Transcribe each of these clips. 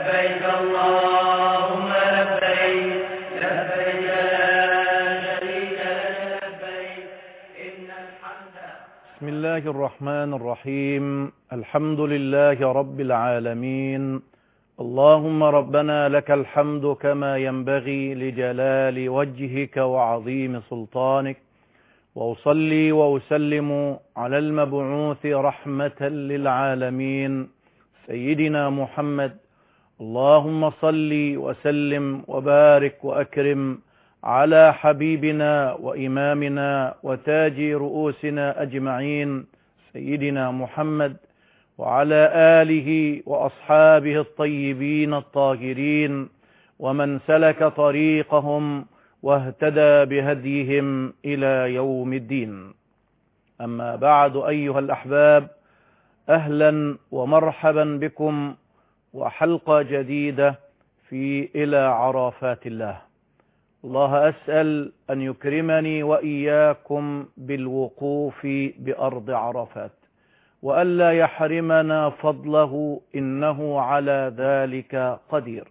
لبيك اللهم لبيك لبيك لا شريك لك لبيك إن الحمد. بسم الله الرحمن الرحيم. الحمد لله رب العالمين. اللهم ربنا لك الحمد كما ينبغي لجلال وجهك وعظيم سلطانك، وأصلي وأسلم على المبعوث رحمة للعالمين سيدنا محمد. اللهم صل وسلم وبارك وأكرم على حبيبنا وإمامنا وتاج رؤوسنا أجمعين سيدنا محمد، وعلى آله وأصحابه الطيبين الطاهرين ومن سلك طريقهم واهتدى بهديهم إلى يوم الدين. أما بعد، أيها الأحباب، أهلا ومرحبا بكم وحلقة جديدة في إلى عرفات الله. الله أسأل أن يكرمني وإياكم بالوقوف بأرض عرفات، وألا يحرمنا فضله إنه على ذلك قدير.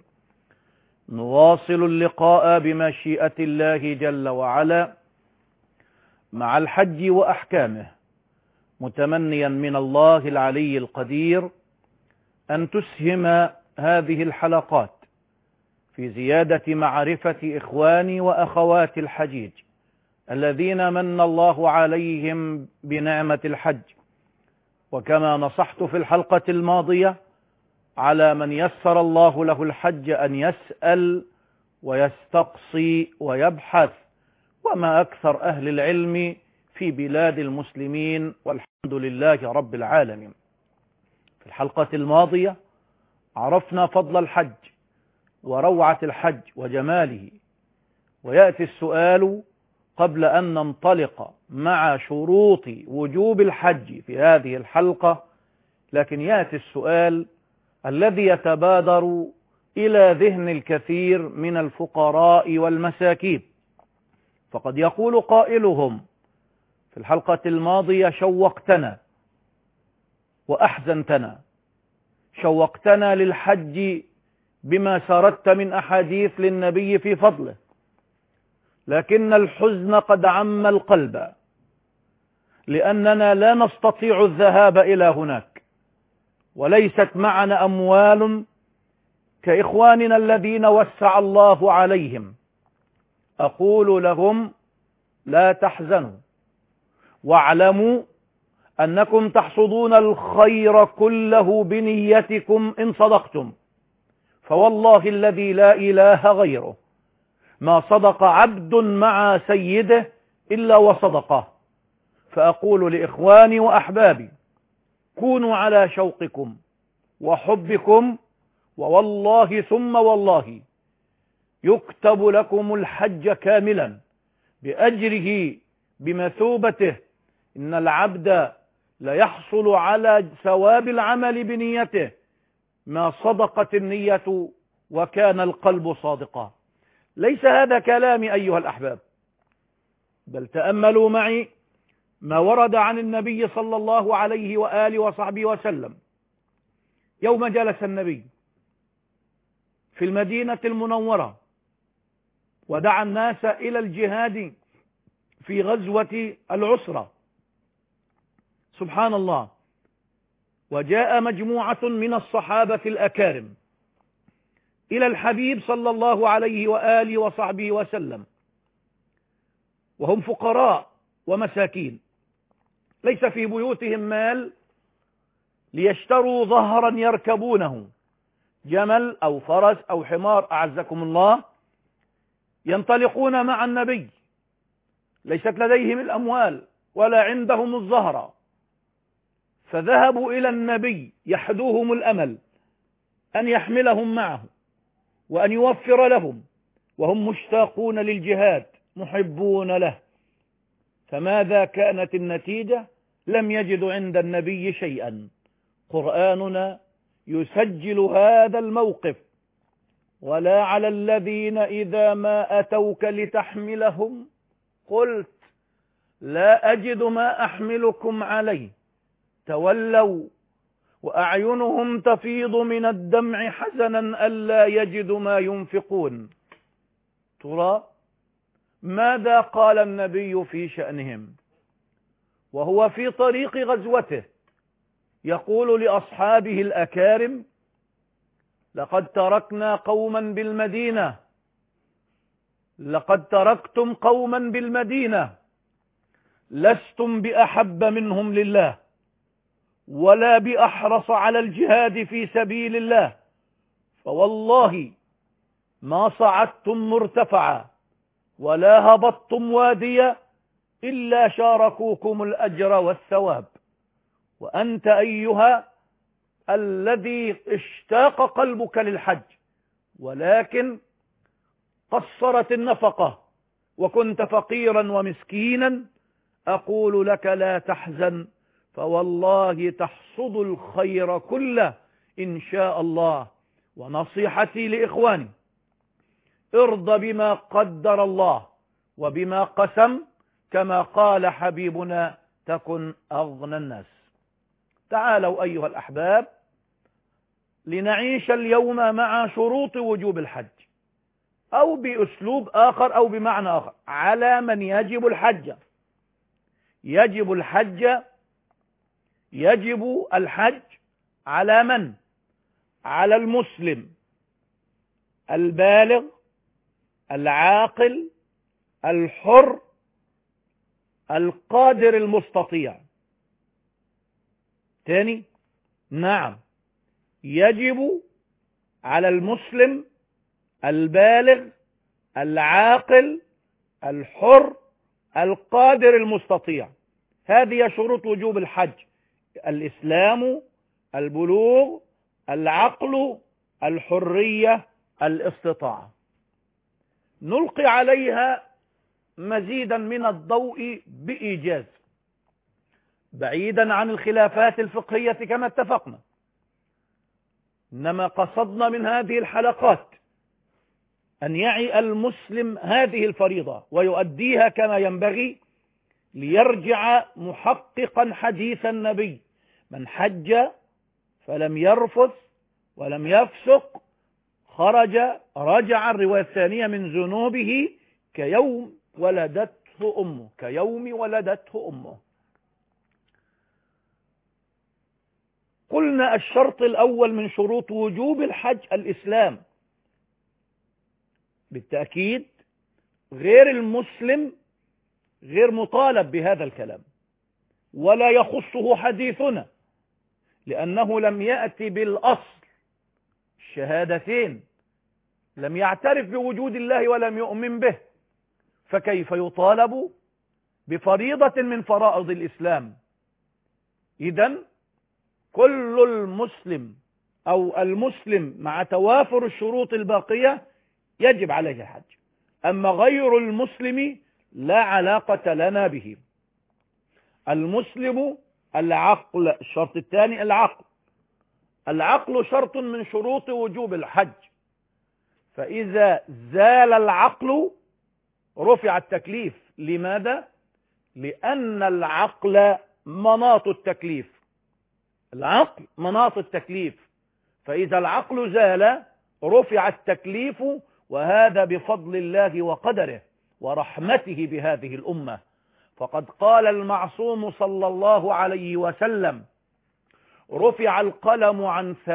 نواصل اللقاء بمشيئة الله جل وعلا مع الحج وأحكامه، متمنيا من الله العلي القدير أن تسهم هذه الحلقات في زيادة معرفة إخواني وأخوات الحجيج الذين من الله عليهم بنعمة الحج. وكما نصحت في الحلقة الماضية على من يسر الله له الحج أن يسأل ويستقصي ويبحث، وما أكثر أهل العلم في بلاد المسلمين، والحمد لله رب العالمين. في الحلقة الماضية عرفنا فضل الحج وروعة الحج وجماله، ويأتي السؤال قبل أن ننطلق مع شروط وجوب الحج في هذه الحلقة، لكن يأتي السؤال الذي يتبادر إلى ذهن الكثير من الفقراء والمساكين. فقد يقول قائلهم في الحلقة الماضية: شوقتنا وأحزنتنا، شوقتنا للحج بما سردت من أحاديث للنبي في فضله، لكن الحزن قد عم القلب لأننا لا نستطيع الذهاب إلى هناك، وليست معنا أموال كإخواننا الذين وسع الله عليهم. أقول لهم: لا تحزنوا، واعلموا أنكم تحصدون الخير كله بنيتكم إن صدقتم، فوالله الذي لا إله غيره ما صدق عبد مع سيده إلا وصدقه. فأقول لإخواني وأحبابي: كونوا على شوقكم وحبكم، ووالله ثم والله يكتب لكم الحج كاملا بأجره بمثوبته. إن العبد ليحصل على ثواب العمل بنيته ما صدقت النية وكان القلب صادقا. ليس هذا كلامي أيها الأحباب، بل تأملوا معي ما ورد عن النبي صلى الله عليه وآله وصحبه وسلم يوم جلس النبي في المدينة المنورة ودعا الناس إلى الجهاد في غزوة العسرة. سبحان الله، وجاء مجموعة من الصحابة الأكارم إلى الحبيب صلى الله عليه وآله وصحبه وسلم، وهم فقراء ومساكين، ليس في بيوتهم مال ليشتروا ظهرا يركبونه، جمل أو فرس أو حمار أعزكم الله، ينطلقون مع النبي. ليست لديهم الأموال ولا عندهم الزهرة، فذهبوا إلى النبي يحدوهم الأمل أن يحملهم معه وأن يوفر لهم، وهم مشتاقون للجهاد محبون له. فماذا كانت النتيجة؟ لم يجدوا عند النبي شيئا. قرآننا يسجل هذا الموقف: ولا على الذين إذا ما أتوك لتحملهم قلت لا أجد ما أحملكم عليه تولوا وأعينهم تفيض من الدمع حزنا ألا يجدوا ما ينفقون. ترى ماذا قال النبي في شأنهم وهو في طريق غزوته؟ يقول لأصحابه الأكارم: لقد تركنا قوما بالمدينة، لقد تركتم قوما بالمدينة لستم بأحب منهم لله ولا بأحرص على الجهاد في سبيل الله، فوالله ما صعدتم مرتفعا ولا هبطتم واديا إلا شاركوكم الأجر والثواب. وأنت أيها الذي اشتاق قلبك للحج ولكن قصرت النفقة وكنت فقيرا ومسكينا، أقول لك لا تحزن، فوالله تحصد الخير كله إن شاء الله. ونصيحتي لإخواني: ارض بما قدر الله وبما قسم، كما قال حبيبنا: تكن أغنى الناس. تعالوا أيها الأحباب لنعيش اليوم مع شروط وجوب الحج، أو بأسلوب آخر أو بمعنى آخر، على من يجب الحج. يجب الحج على من؟ على المسلم البالغ العاقل الحر القادر المستطيع. تاني، نعم، يجب على المسلم البالغ العاقل الحر القادر المستطيع. هذه شروط وجوب الحج: الإسلام، البلوغ، العقل، الحرية، الاستطاعة. نلقي عليها مزيدا من الضوء بإيجاز بعيدا عن الخلافات الفقهية كما اتفقنا. إنما قصدنا من هذه الحلقات أن يعي المسلم هذه الفريضة ويؤديها كما ينبغي، ليرجع محققا حديث النبي: من حج فلم يرفث ولم يفسق رجع الرواية الثانية من ذنوبه كيوم ولدته أمه. قلنا الشرط الأول من شروط وجوب الحج الإسلام. بالتأكيد غير المسلم غير مطالب بهذا الكلام ولا يخصه حديثنا، لأنه لم يأتي بالأصل الشهادتين، لم يعترف بوجود الله ولم يؤمن به، فكيف يطالب بفريضة من فرائض الإسلام؟ إذن كل المسلم أو المسلم مع توافر الشروط الباقية يجب عليه الحج، أما غير المسلم لا علاقة لنا به. المسلم العقل، الشرط الثاني العقل شرط من شروط وجوب الحج، فإذا زال العقل رفع التكليف. لماذا؟ لأن العقل مناط التكليف، العقل مناط التكليف، فإذا العقل زال رفع التكليف، وهذا بفضل الله وقدره ورحمته بهذه الأمة. فقد قال المعصوم صلى الله عليه وسلم: رفع القلم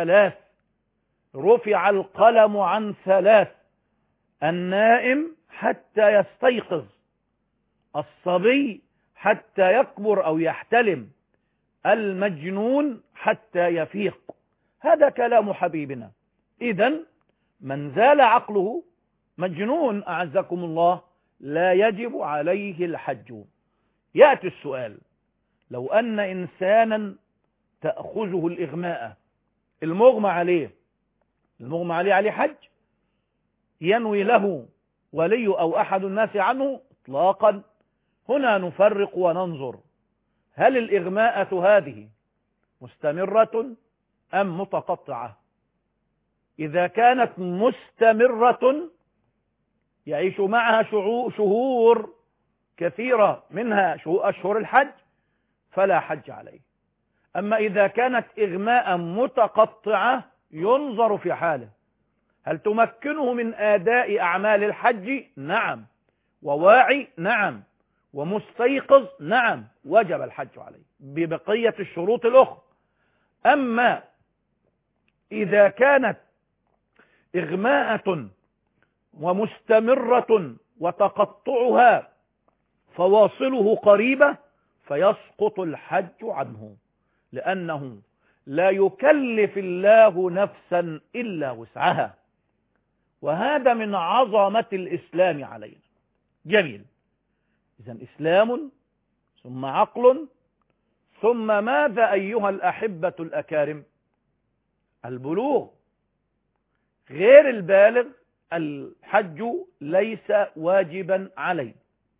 عن ثلاث، النائم حتى يستيقظ، الصبي حتى يكبر أو يحتلم، المجنون حتى يفيق. هذا كلام حبيبنا. إذن من زال عقله مجنون أعزكم الله لا يجب عليه الحج. يأتي السؤال: لو أن إنسانا تأخذه الإغماء، المغمى عليه حج، ينوي له ولي أو أحد الناس عنه إطلاقا، هنا نفرق وننظر: هل الإغماءة هذه مستمرة أم متقطعة؟ إذا كانت مستمرة يعيش معها شهور كثيرة منها أشهر الحج فلا حج عليه. أما إذا كانت إغماء متقطعة ينظر في حاله، هل تمكنه من أداء أعمال الحج؟ نعم. وواعي؟ نعم. ومستيقظ؟ نعم. وجب الحج عليه ببقية الشروط الأخرى. أما إذا كانت إغماءة ومستمرة وتقطعها فواصله قريبة فيسقط الحج عنه، لأنه لا يكلف الله نفسا إلا وسعها، وهذا من عظمة الإسلام علينا. جميل. إذن إسلام ثم عقل ثم ماذا أيها الأحبة الأكارم؟ البلوغ. غير البالغ الحج ليس واجبا عليه.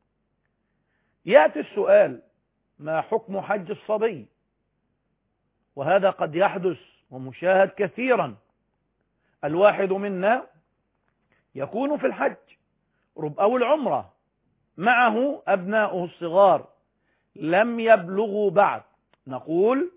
يأتي السؤال: ما حكم حج الصبي؟ وهذا قد يحدث ومشاهد كثيرا. الواحد منا يكون في الحج أو العمرة معه أبناؤه الصغار لم يبلغوا بعد، نقول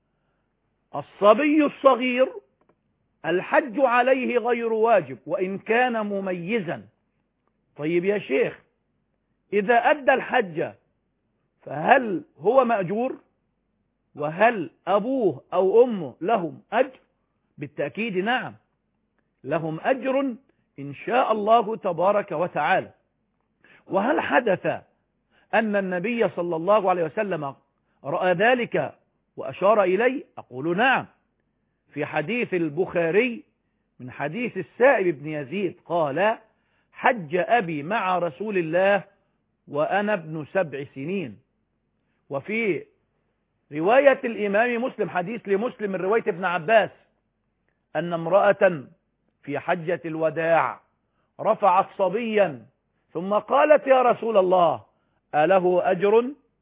الصبي الصغير الحج عليه غير واجب وإن كان مميزا. طيب يا شيخ، إذا أدى الحج فهل هو مأجور؟ وهل أبوه أو أمه لهم أجر؟ بالتأكيد نعم، لهم أجر إن شاء الله تبارك وتعالى. وهل حدث أن النبي صلى الله عليه وسلم رأى ذلك وأشار إليه؟ أقول نعم. في حديث البخاري من حديث السائب بن يزيد قال: حج أبي مع رسول الله وأنا ابن 7 سنين. وفي رواية الإمام مسلم، حديث لمسلم من رواية ابن عباس، أن امرأة في حجة الوداع رفعت صبيا ثم قالت: يا رسول الله أله أجر؟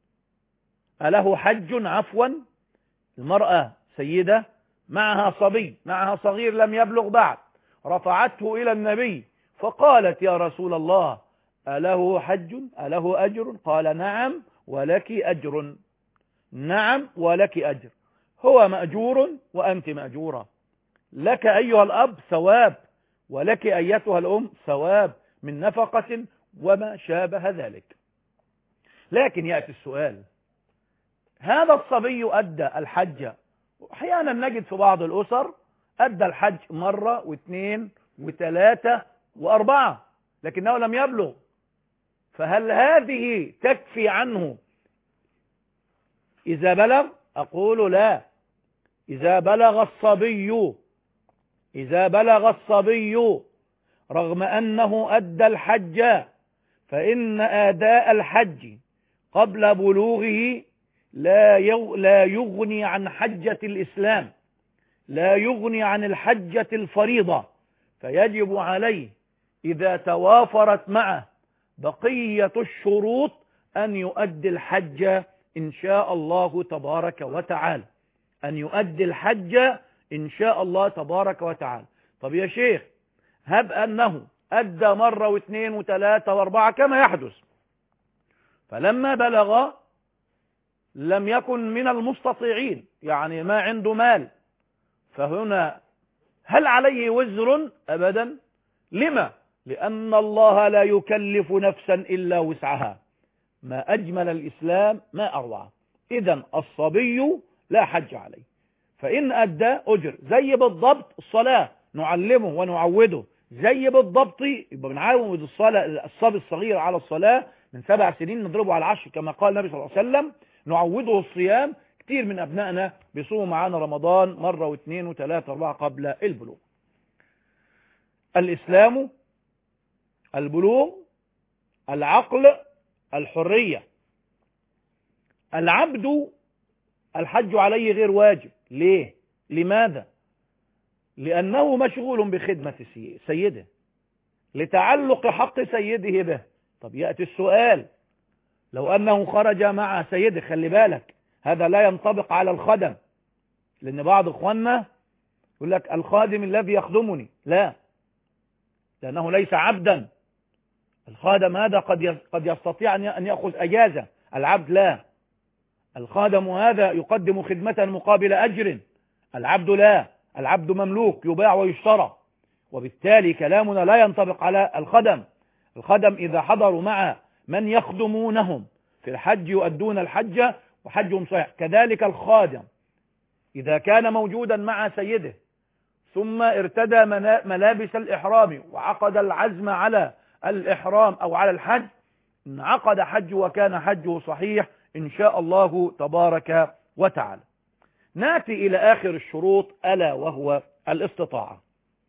أله حج؟ عفوا، المرأة سيدة معها صبي، معها صغير لم يبلغ بعد، رفعته إلى النبي فقالت: يا رسول الله أله حج؟ أله أجر؟ قال: نعم ولك أجر. نعم ولك أجر. هو مأجور وأنت مأجورة. لك أيها الأب ثواب، ولك أيتها الأم ثواب من نفقة وما شابه ذلك. لكن يأتي السؤال: هذا الصبي أدى الحج، أحيانا نجد في بعض الأسر أدى الحج مرة واثنين وثلاثة وأربعة لكنه لم يبلغ، فهل هذه تكفي عنه إذا بلغ؟ أقول لا. إذا بلغ الصبي رغم أنه أدى الحج، فإن أداء الحج قبل بلوغه لا يغني عن حجة الإسلام، لا يغني عن الحجة الفريضة، فيجب عليه إذا توافرت معه بقية الشروط أن يؤدي الحج إن شاء الله تبارك وتعالى، أن يؤدي الحج إن شاء الله تبارك وتعالى. طب يا شيخ، هب أنه أدى مرة واثنين وثلاثة واربعة كما يحدث، فلما بلغ لم يكن من المستطيعين، يعني ما عنده مال، فهنا هل عليه وزر؟ أبدا. لما؟ لأن الله لا يكلف نفسا إلا وسعها. ما أجمل الإسلام، ما أروعه. إذن الصبي لا حج عليه، فإن أدى أجر. زي بالضبط الصلاة، نعلمه ونعوده زي بالضبط، يبقى بنعود الصبي الصغير على الصلاة من 7 سنين نضربه على 10 كما قال النبي صلى الله عليه وسلم. نعوده الصيام. كتير من أبنائنا بيصوموا معانا رمضان مرة واثنين وثلاثة واربعة قبل البلوغ. الإسلام، البلوغ، العقل، الحرية. العبد الحج عليه غير واجب. ليه؟ لماذا؟ لأنه مشغول بخدمة سيده، لتعلق حق سيده به. طب يأتي السؤال: لو أنه خرج مع سيده، خلي بالك هذا لا ينطبق على الخدم، لأن بعض إخواننا يقول لك الخادم الذي يخدمني. لا، لأنه ليس عبدا. الخادم هذا قد يستطيع أن يأخذ أجازة، العبد لا. الخادم هذا يقدم خدمة مقابل أجر، العبد لا، العبد مملوك يباع ويشترى، وبالتالي كلامنا لا ينطبق على الخدم. الخدم إذا حضروا مع من يخدمونهم في الحج يؤدون الحج وحجهم صحيح. كذلك الخادم إذا كان موجودا مع سيده ثم ارتدى ملابس الإحرام وعقد العزم على الإحرام أو على الحج، انعقد حج وكان حجه صحيح إن شاء الله تبارك وتعالى. نأتي إلى آخر الشروط ألا وهو الاستطاعة.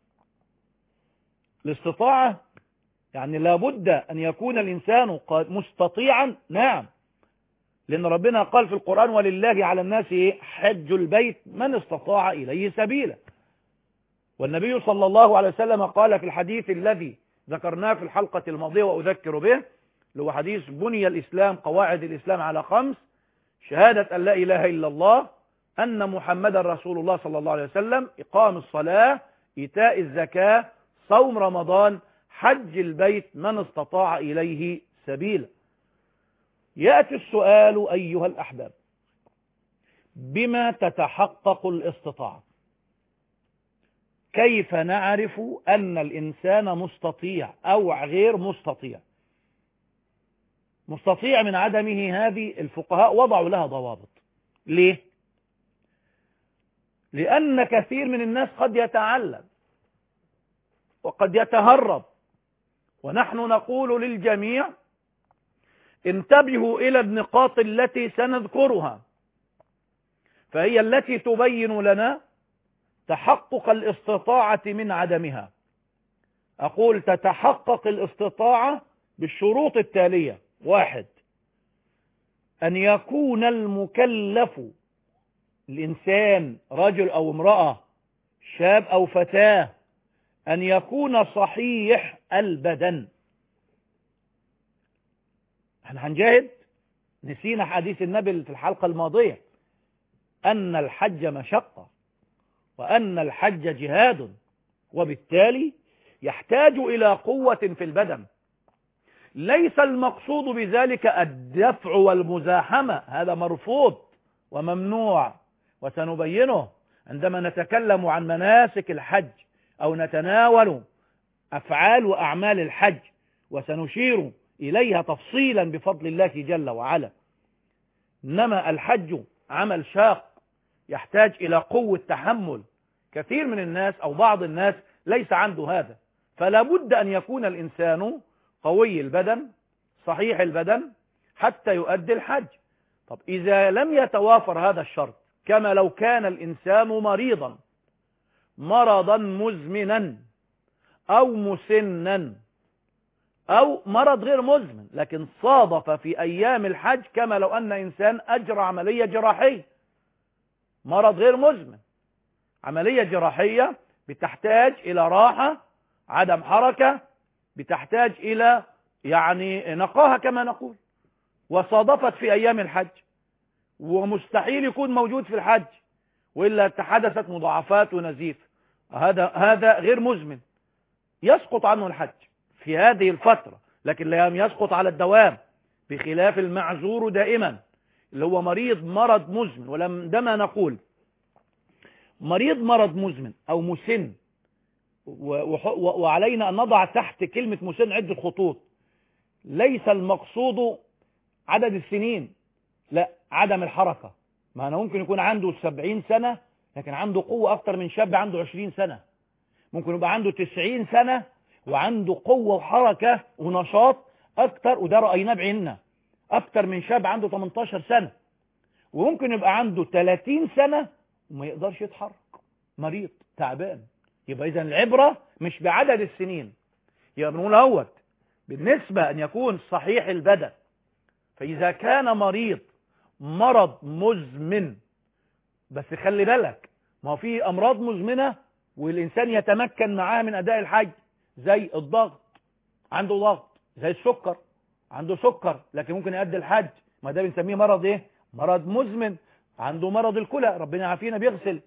الاستطاعة يعني لابد أن يكون الإنسان مستطيعا، نعم، لأن ربنا قال في القرآن ولله على الناس حج البيت من استطاع إليه سبيلا. والنبي صلى الله عليه وسلم قال في الحديث الذي ذكرناه في الحلقة الماضية وأذكر به، اللي هو حديث بني الإسلام قواعد الإسلام على 5: شهادة أن لا إله إلا الله، أن محمد رسول الله صلى الله عليه وسلم، إقام الصلاة، إيتاء الزكاة، صوم رمضان، حج البيت من استطاع إليه سبيلا. يأتي السؤال أيها الأحباب: بما تتحقق الاستطاعة؟ كيف نعرف أن الإنسان مستطيع أو غير مستطيع؟ مستطيع من عدمه هذه الفقهاء وضعوا لها ضوابط. ليه؟ لأن كثير من الناس قد يتعلم وقد يتهرب، ونحن نقول للجميع انتبهوا إلى النقاط التي سنذكرها، فهي التي تبين لنا تحقق الاستطاعة من عدمها. أقول تتحقق الاستطاعة بالشروط التالية: 1. أن يكون المكلف، الإنسان رجل أو امرأة، شاب أو فتاة، أن يكون صحيح البدن. احنا هنجاهد، نسينا حديث النبي في الحلقة الماضية أن الحج مشقة وأن الحج جهاد، وبالتالي يحتاج إلى قوة في البدن. ليس المقصود بذلك الدفع والمزاحمة، هذا مرفوض وممنوع، وسنبينه عندما نتكلم عن مناسك الحج أو نتناول أفعال وأعمال الحج، وسنشير إليها تفصيلا بفضل الله جل وعلا. إنما الحج عمل شاق يحتاج إلى قوة تحمل. كثير من الناس أو بعض الناس ليس عنده هذا، فلا بد أن يكون الإنسان قوي البدن صحيح البدن حتى يؤدي الحج. طب إذا لم يتوافر هذا الشرط، كما لو كان الإنسان مريضا مرضا مزمنا أو مسنا أو مرض غير مزمن لكن صادف في أيام الحج، كما لو أن إنسان أجرى عملية جراحية، مرض غير مزمن، عملية جراحية بتحتاج إلى راحة، عدم حركة، بتحتاج إلى نقاهة كما نقول، وصادفت في أيام الحج، ومستحيل يكون موجود في الحج وإلا تحدثت مضاعفات ونزيف، هذا غير مزمن، يسقط عنه الحج في هذه الفترة، لكن لا يسقط على الدوام، بخلاف المعذور دائما اللي هو مريض مرض مزمن. ولما نقول مريض مرض مزمن أو مسن، وعلينا أن نضع تحت كلمة مسن عدة خطوط، ليس المقصود عدد السنين، لا، عدم الحركة. ما أنا ممكن يكون عنده 70 سنة لكن عنده قوة أكتر من شاب عنده 20 سنة، ممكن يبقى عنده 90 سنة وعنده قوة وحركة ونشاط أكتر، وده رأيناه بعيننا، أكتر من شاب عنده 18 سنة، وممكن يبقى عنده 30 سنة وما يقدرش يتحرك، مريض تعبان. يبقى إذن العبرة مش بعدد السنين، يبقى بنقول اهوت بالنسبة أن يكون صحيح البدن. فإذا كان مريض مرض مزمن، بس خلي بالك، ما هو في أمراض مزمنة والإنسان يتمكن معاه من أداء الحج، زي الضغط، عنده ضغط، زي السكر، عنده سكر لكن ممكن يؤدي الحج، ما ده بنسميه مرض ايه؟ مرض مزمن. عنده مرض الكلى، ربنا يعافينا، بيغسل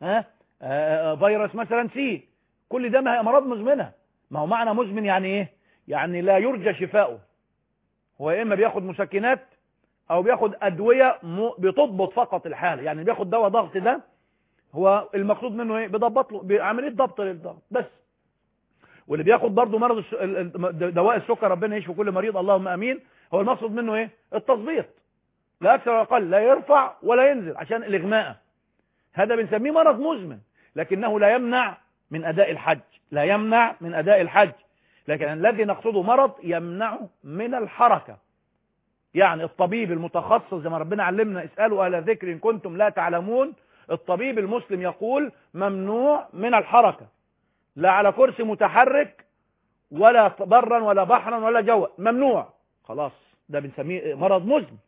فيروس مثلا سي، كل ده ما هي امراض مزمنه. ما هو معنى مزمن يعني ايه؟ يعني لا يرجى شفاؤه، هو يا اما بياخد مسكنات او بياخد ادوية بتضبط فقط الحالة، يعني بياخد دواء ضغط ده هو المقصود منه ايه؟ بيضبط له بعملية ضبط للضغط بس. واللي بياخد برضه مرض دواء السكر، ربنا يشفي كل مريض اللهم امين، هو المقصود منه ايه؟ التظبيط، لا اكثر ولا اقل، لا يرفع ولا ينزل عشان الاغماء. هذا بنسميه مرض مزمن، لكنه لا يمنع من اداء الحج، لا يمنع من اداء الحج، لكن الذي نقصده مرض يمنعه من الحركة. يعني الطبيب المتخصص زي ما ربنا علمنا اسألوا اهل ذكر ان كنتم لا تعلمون، الطبيب المسلم يقول ممنوع من الحركة، لا على كرسي متحرك ولا برا ولا بحرا ولا جوا، ممنوع خلاص. ده بنسميه مرض مزمن.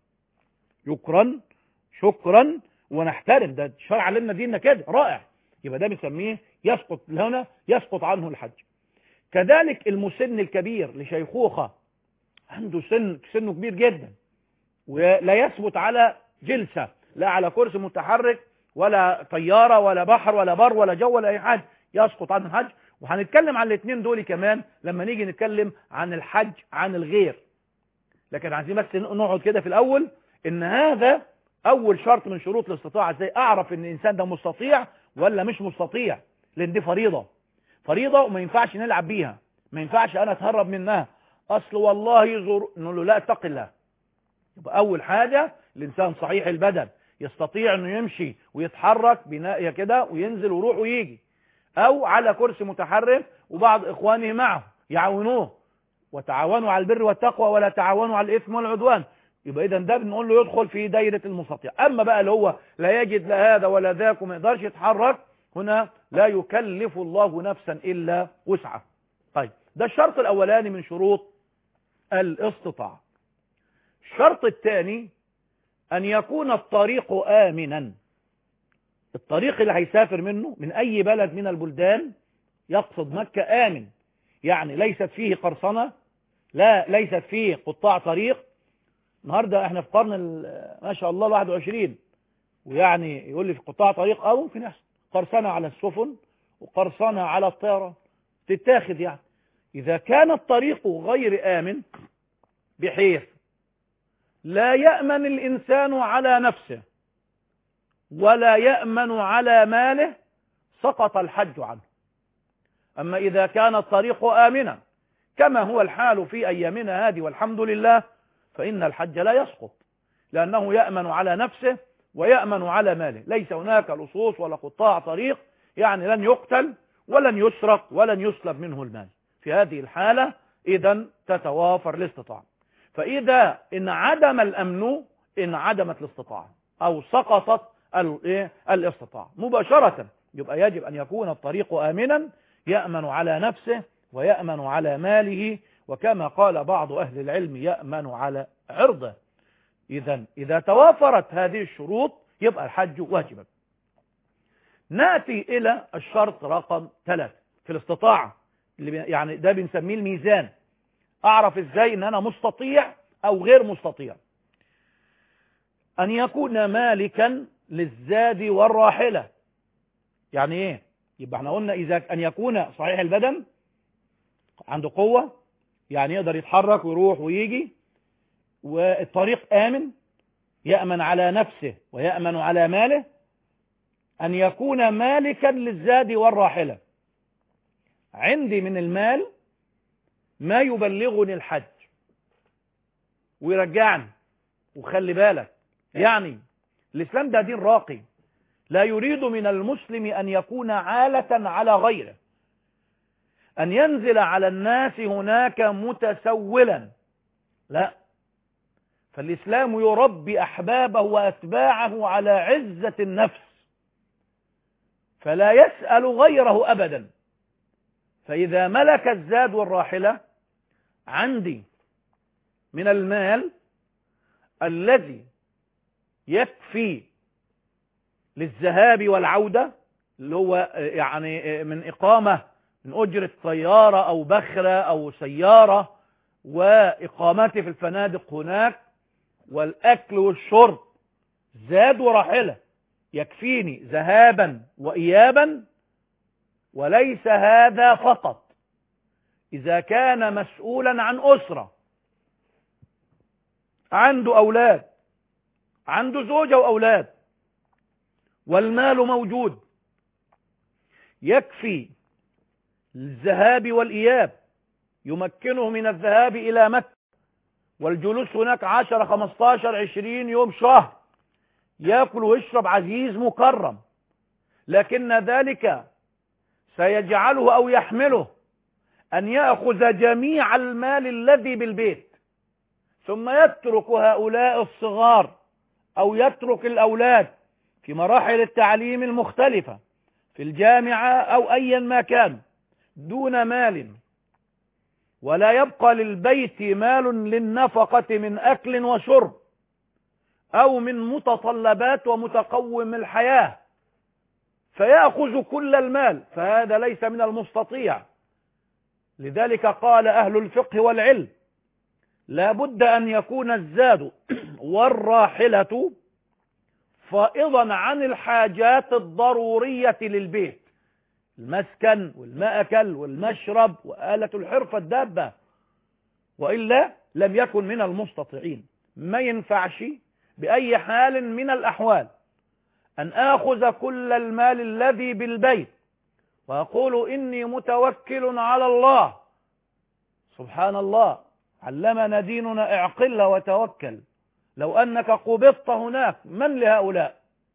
يكرا شكرا ونحترم، ده الشرع علمنا ديننا كده رائع. يبقى ده بنسميه يسقط هنا، يسقط عنه الحج. كذلك المسن الكبير لشيخوخة، عنده سنه كبير جدا ولا يثبت على جلسة، لا على كرسي متحرك ولا طيارة ولا بحر ولا بر ولا جو ولا اي حاجة، يسقط عنه الحج. وهنتكلم عن الاثنين دول كمان لما نيجي نتكلم عن الحج عن الغير. لكن عايزين بس نقعد كده في الاول ان هذا اول شرط من شروط الاستطاعة. ازاي اعرف ان الانسان ده مستطيع ولا مش مستطيع؟ لان دي فريضة وما ينفعش نلعب بيها، ما ينفعش انا اتهرب منها، اصل والله نقول له لا اتق الله. يبقى اول حاجة الانسان صحيح البدن، يستطيع انه يمشي ويتحرك بناء كده وينزل ويروح ويجي، او على كرسي متحرك وبعض اخوانه معه يعاونوه، وتعاونوا على البر والتقوى ولا تعاونوا على الاثم والعدوان. يبقى اذا ده بنقول له يدخل في دايرة المستطيع. اما بقى اللي هو لا يجد لا هذا ولا ذاك وما يقدرش يتحرك، هنا لا يكلف الله نفسا الا وسعها. طيب ده الشرط الاولاني من شروط الاستطاعة. الشرط الثاني ان يكون الطريق امنا. الطريق اللي هيسافر منه من اي بلد من البلدان يقصد مكة امن، يعني ليست فيه قرصنة، لا ليست فيه قطاع طريق. النهاردة احنا في قرن ما شاء الله 21، ويعني يقول لي في قطاع طريق ممكن يحصل قرصنة على السفن وقرصنة على الطيران تتاخد. يعني اذا كان الطريق غير امن بحيث لا يأمن الانسان على نفسه ولا يأمن على ماله، سقط الحج عنه. اما اذا كان الطريق امنا كما هو الحال في ايامنا هذه والحمد لله، فإن الحج لا يسقط، لأنه يأمن على نفسه ويأمن على ماله، ليس هناك لصوص ولا قطاع طريق، يعني لن يقتل ولن يسرق ولن يسلب منه المال. في هذه الحالة إذا تتوافر الاستطاعة. فإذا انعدم الأمن انعدمت الاستطاعة أو سقطت الاستطاعة مباشرة. يبقى يجب أن يكون الطريق آمنا، يأمن على نفسه ويأمن على ماله، وكما قال بعض أهل العلم يأمن على عرضه. إذا توافرت هذه الشروط يبقى الحج واجبا. نأتي إلى الشرط رقم 3 في الاستطاعة، يعني ده بنسميه الميزان. أعرف إزاي إن أنا مستطيع أو غير مستطيع. أن يكون مالكا للزاد والراحلة. يعني إيه؟ يبقى احنا قلنا إذا أن يكون صحيح البدن، عنده قوة، يعني يقدر يتحرك ويروح ويجي، والطريق آمن، يأمن على نفسه ويأمن على ماله. أن يكون مالكا للزاد والراحلة، عندي من المال ما يبلغني الحج ويرجعني. وخلي بالك يعني الإسلام ده دين راقي، لا يريد من المسلم أن يكون عالة على غيره، أن ينزل على الناس هناك متسولا، لا. فالإسلام يربي أحبابه وأتباعه على عزة النفس، فلا يسأل غيره أبدا. فإذا ملك الزاد والراحلة، عندي من المال الذي يكفي للذهاب والعودة، اللي هو يعني من إقامة، من أجرة طيارة أو بخرة أو سيارة، وإقامتي في الفنادق هناك، والأكل والشرب، زاد وراحلة يكفيني ذهابا وإيابا. وليس هذا فقط، إذا كان مسؤولا عن أسرة، عنده أولاد عنده زوجة وأولاد والمال موجود يكفي الذهاب والإياب، يمكنه من الذهاب إلى مكة والجلوس هناك 10 15 20 يوم شهر، يأكل ويشرب عزيز مكرم، لكن ذلك سيجعله أو يحمله أن يأخذ جميع المال الذي بالبيت ثم يترك هؤلاء الصغار أو يترك الأولاد في مراحل التعليم المختلفة في الجامعة أو أيا ما كان دون مال، ولا يبقى للبيت مال للنفقة من أكل وشرب أو من متطلبات ومتقوم الحياة، فيأخذ كل المال، فهذا ليس من المستطيع. لذلك قال أهل الفقه والعلم لا بد أن يكون الزاد والراحلة فائضا عن الحاجات الضرورية للبيت، المسكن والمأكل والمشرب وآلة الحرفة الدابة، وإلا لم يكن من المستطيعين. ما ينفعش بأي حال من الأحوال أن آخذ كل المال الذي بالبيت وأقول إني متوكل على الله. سبحان الله، علمنا ديننا اعقل وتوكل، لو أنك قبضت هناك من لهؤلاء؟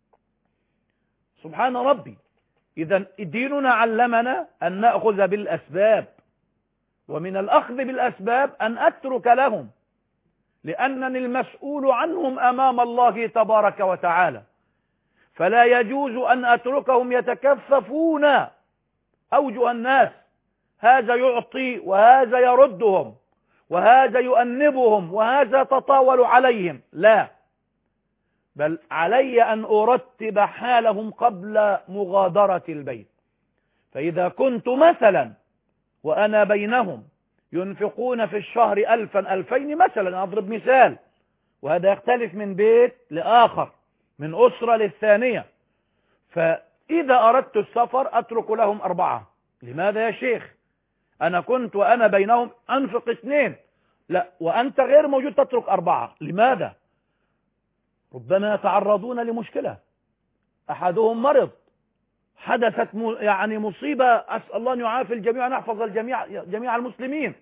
سبحان ربي. إذا ديننا علمنا أن نأخذ بالأسباب، ومن الأخذ بالأسباب أن أترك لهم، لأنني المسؤول عنهم أمام الله تبارك وتعالى، فلا يجوز أن أتركهم يتكففون أوجه الناس، هذا يعطي وهذا يردهم وهذا يؤنبهم وهذا يتطاول عليهم، لا، بل علي أن أرتب حالهم قبل مغادرة البيت. فإذا كنت مثلا وأنا بينهم ينفقون في الشهر 1000 2000 مثلا، أضرب مثال، وهذا يختلف من بيت لآخر من أسرة للثانية، فإذا أردت السفر أترك لهم 4. لماذا يا شيخ؟ أنا كنت وأنا بينهم أنفق 2، لا وأنت غير موجود تترك 4، لماذا؟ ربما يتعرضون لمشكلة، أحدهم مرض، حدثت يعني مصيبة، أسأل الله أن يعافي الجميع ونحفظ جميع المسلمين،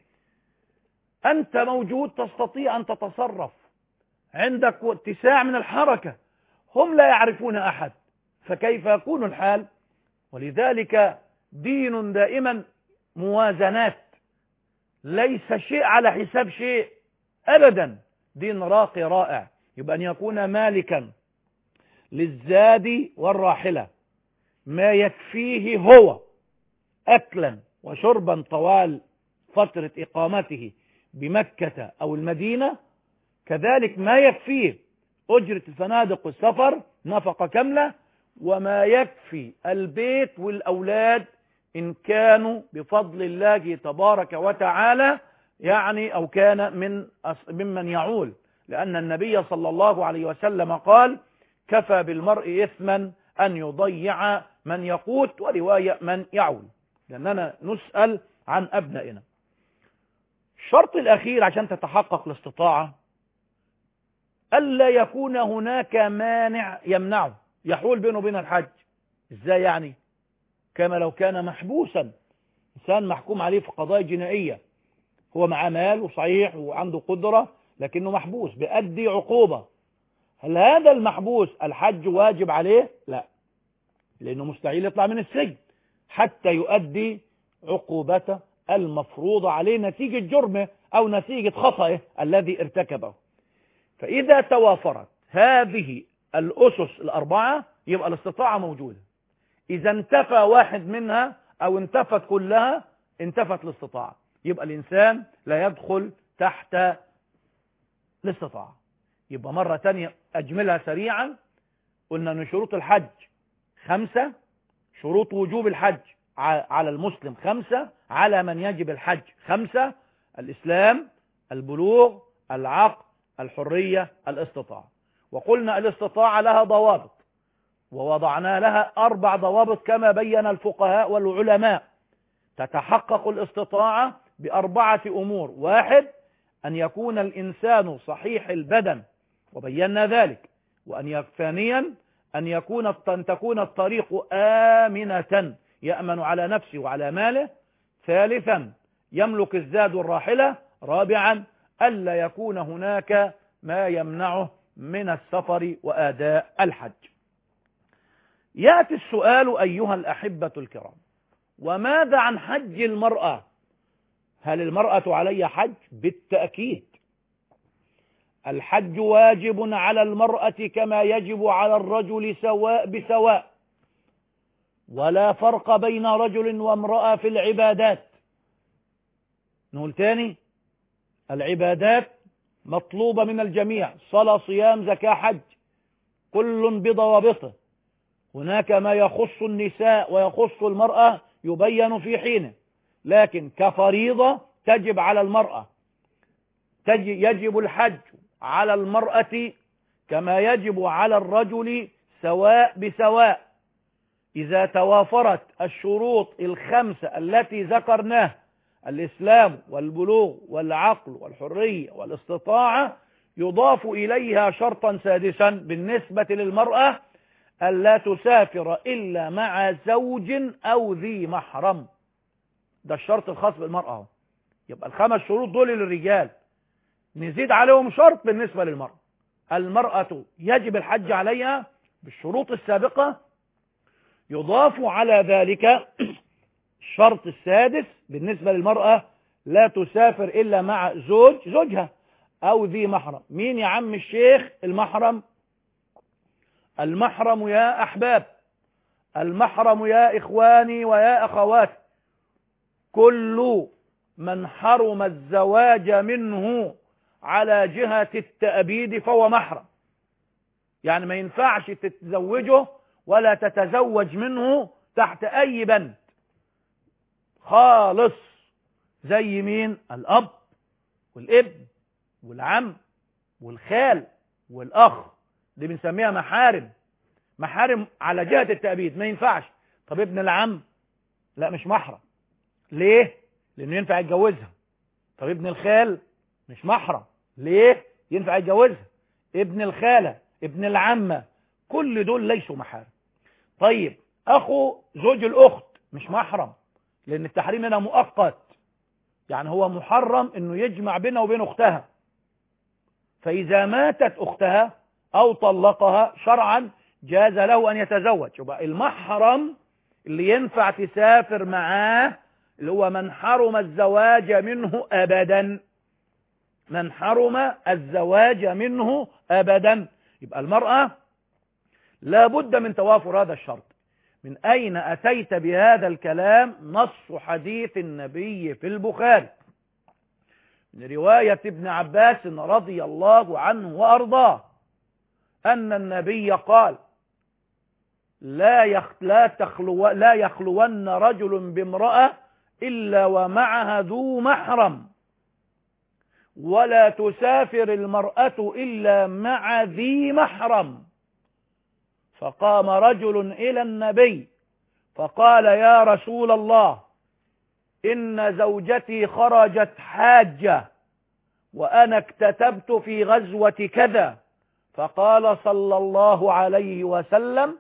أنت موجود تستطيع أن تتصرف، عندك اتساع من الحركة، هم لا يعرفون أحد، فكيف يكون الحال؟ ولذلك دين دائما موازنات، ليس شيء على حساب شيء أبدا، دين راقي رائع. يبقى أن يكون مالكا للزاد والراحلة ما يكفيه هو أكلا وشربا طوال فترة إقامته بمكة أو المدينة، كذلك ما يكفيه أجرة الفنادق والسفر نفقة كاملة، وما يكفي البيت والأولاد إن كانوا بفضل الله تبارك وتعالى يعني أو كان ممن يعول، لأن النبي صلى الله عليه وسلم قال كفى بالمرء إثما أن يضيع من يقوت، ورواية من يعول، لأننا نسأل عن أبنائنا. الشرط الأخير عشان تتحقق الاستطاعة ألا يكون هناك مانع يمنعه يحول بينه وبين الحج. إزاي يعني؟ كما لو كان محبوسا، إنسان محكوم عليه في قضايا جنائية، هو معاه مال وصحيح وعنده قدرة لكنه محبوس بيأدي عقوبة، هل هذا المحبوس الحج واجب عليه؟ لا، لأنه مستحيل يطلع من السجن حتى يؤدي عقوبته المفروضة عليه نتيجة جرمه أو نتيجة خطأه الذي ارتكبه. فإذا توافرت هذه الأسس 4 يبقى الاستطاعة موجودة. إذا انتفى واحد منها أو انتفت كلها انتفت الاستطاعة، يبقى الإنسان لا يدخل تحت الاستطاعة. يبقى مرة تانية أجملها سريعا، قلنا أن شروط الحج 5، شروط وجوب الحج على المسلم 5، على من يجب الحج 5، الإسلام، البلوغ، العقل، الحرية، الاستطاعة. وقلنا الاستطاعة لها ضوابط، ووضعنا لها 4 ضوابط كما بين الفقهاء والعلماء. تتحقق الاستطاعة ب4 أمور: 1 أن يكون الإنسان صحيح البدن وبينا ذلك، ثانيا أن تكون الطريق آمنة يأمن على نفسه وعلى ماله. ثالثا يملك الزاد الراحلة. رابعا ألا يكون هناك ما يمنعه من السفر وأداء الحج. يأتي السؤال أيها الأحبة الكرام: وماذا عن حج المرأة؟ هل المرأة عليها حج؟ بالتأكيد الحج واجب على المرأة كما يجب على الرجل سواء بسواء، ولا فرق بين رجل وامرأة في العبادات. نقول تاني: العبادات مطلوبة من الجميع، صلاة صيام زكاة حج، كل بضوابطه. هناك ما يخص النساء ويخص المرأة يبين في حينه، لكن كفريضة تجب على المرأة. يجب الحج على المرأة كما يجب على الرجل سواء بسواء، إذا توافرت الشروط الخمسة التي ذكرناها: الإسلام والبلوغ والعقل والحرية والاستطاعة، يضاف إليها شرطا سادسا بالنسبة للمرأة: ألا تسافر إلا مع زوج أو ذي محرم. ده الشرط الخاص بالمرأة. يبقى الخمس شروط دول للرجال، نزيد عليهم شرط بالنسبة للمرأة. المرأة يجب الحج عليها بالشروط السابقة، يضاف على ذلك الشرط السادس بالنسبة للمرأة: لا تسافر إلا مع زوجها أو ذي محرم. مين يا عم الشيخ المحرم؟ المحرم يا أحباب، المحرم يا إخواني ويا أخواتي، كل من حرم الزواج منه على جهة التأبيد فهو محرم. يعني ما ينفعش تتزوجه ولا تتزوج منه تحت أي بند خالص. زي مين؟ الأب والابن والعم والخال والأخ، دي بنسميها محارم. محارم على جهة التأبيد ما ينفعش. طب ابن العم؟ لا، مش محرم. ليه؟ لأنه ينفع يتجوزها. طب ابن الخال؟ مش محرم. ليه؟ ينفع يتجوزها. ابن الخالة، ابن العمة، كل دول ليسوا محارم. طيب أخو زوج الأخت مش محرم، لأن التحريم هنا مؤقت، يعني هو محرم إنه يجمع بينه وبين أختها. فإذا ماتت أختها أو طلقها شرعا جاز له أن يتزوج. يبقى المحرم اللي ينفع تسافر معاه اللي هو من حرم الزواج منه أبدا. من حرم الزواج منه أبدا. يبقى المرأة لا بد من توافر هذا الشرط. من أين أتيت بهذا الكلام؟ نص حديث النبي في البخاري من رواية ابن عباس رضي الله عنه وأرضاه أن النبي قال: لا يخلون رجل بامرأة إلا ومعها ذو محرم، ولا تسافر المرأة إلا مع ذي محرم. فقام رجل إلى النبي فقال: يا رسول الله، إن زوجتي خرجت حاجة وأنا اكتتبت في غزوة كذا. فقال صلى الله عليه وسلم: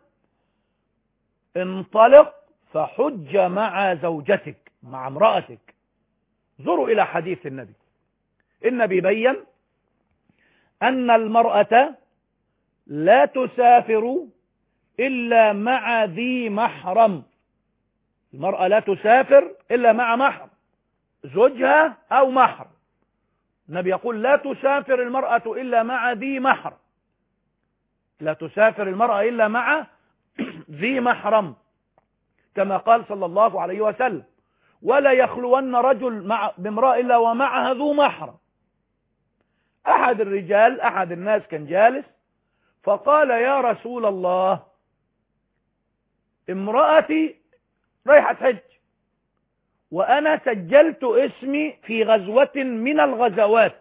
انطلق فحج مع زوجتك، مع امرأتك. زروا إلى حديث النبي. النبي بين أن المرأة لا تسافر إلا مع ذي محرم. المرأة لا تسافر إلا مع محرم، زوجها أو محرم. النبي يقول: لا تسافر المرأة إلا مع ذي محرم. لا تسافر المرأة إلا مع ذي محرم، كما قال صلى الله عليه وسلم: ولا يخلون رجل بامرأة إلا ومعها ذو محرم. أحد الرجال، أحد الناس كان جالس فقال: يا رسول الله، امرأتي رايحة حج وأنا سجلت اسمي في غزوة من الغزوات،